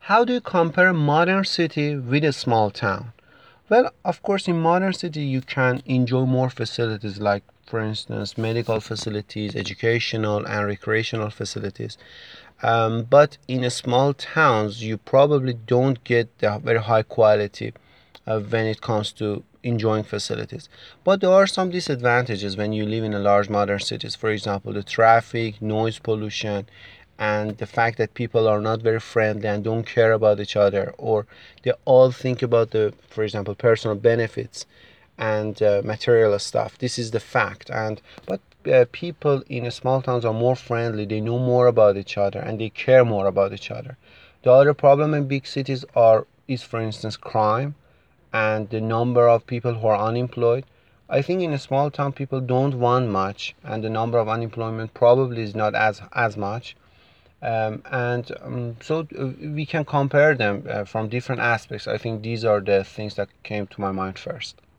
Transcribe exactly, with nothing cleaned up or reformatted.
How do you compare a modern city with a small town? Well, of course, in modern city you can enjoy more facilities like, for instance, medical facilities, educational and recreational facilities. Um, but in a small towns, you probably don't get the very high quality uh, when it comes to enjoying facilities. But there are some disadvantages when you live in a large modern cities. For example, the traffic, noise pollution, and the fact that people are not very friendly and don't care about each other, or they all think about the, for example, personal benefits and uh, material stuff. This is the fact. And but uh, people in small towns are more friendly. They know more about each other and they care more about each other. The other problem in big cities are is, for instance, crime and the number of people who are unemployed. I think in a small town people don't want much, and the number of unemployment probably is not as as much. Um, and um, so uh, we can compare them uh, from different aspects. I think these are the things that came to my mind first.